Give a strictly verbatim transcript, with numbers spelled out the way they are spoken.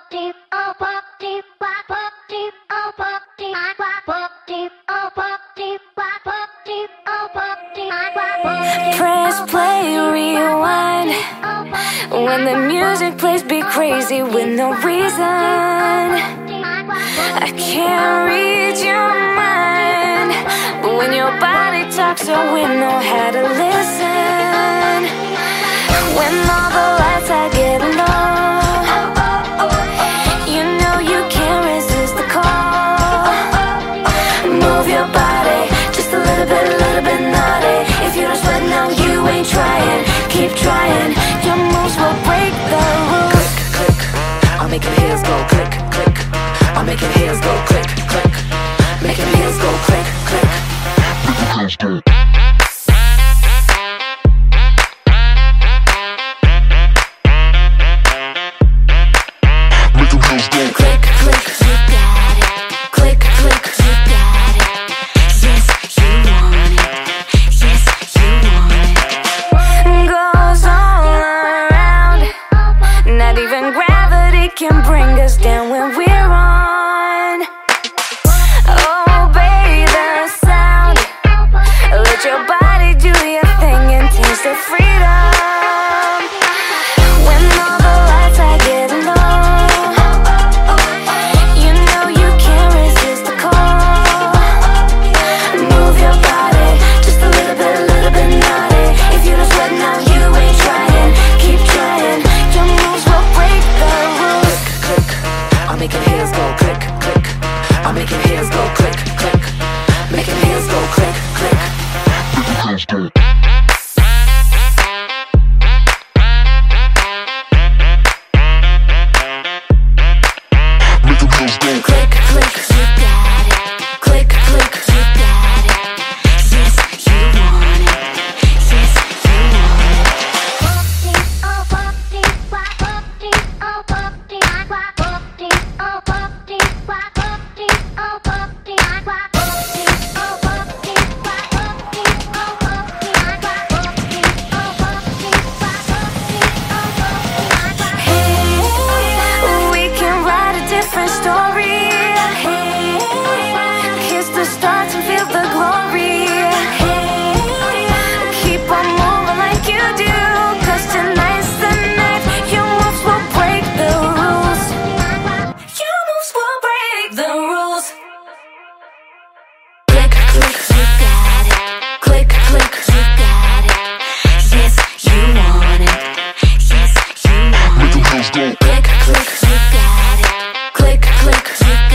Press play, rewind. When the music plays, be crazy with no reason. I can't read your mind, but when your body talks, so we know how to listen. When all the lights are getting low, you know you can't resist the call. Move your body just a little bit, a little bit naughty. If you don't sweat now, you ain't trying. Keep trying, your moves will break the rules. Click, click, I'll make your heels go click, click. I'll make your heels go click, click. Make your heels go click, click. Make your heels go. Make your heels go click, click. You got it. Click, click. You got it. Yes, you want it. Yes, you want it. Goes all around. Not even gravity can bring us down when we're on. Obey the sound. Let your body do your thing and taste the freedom. When all the lights are getting low, you know you can't resist the call. Move your body just a little bit, a little bit naughty. If you don't sweat now, you ain't trying. Keep trying, your moves will break the rules. click, I'll make your heels go click, click. I'll make your heels go click, click. Make your heels go click, click. Make your heels go. Make your heels go Click, click, you got it. Click, click, you got it. Yes, you want it. Yes, you want it. We can write a different story. Kiss the stars and feel the glory. Keep on moving like you do, 'cause tonight's the night. Your moves will break the rules. Your moves will break the rules. Click, click, you got it. Click, click, you got it. Yes, you want it. Yes, you want it. Make your heels go. Click, click, you got it. Click, click, you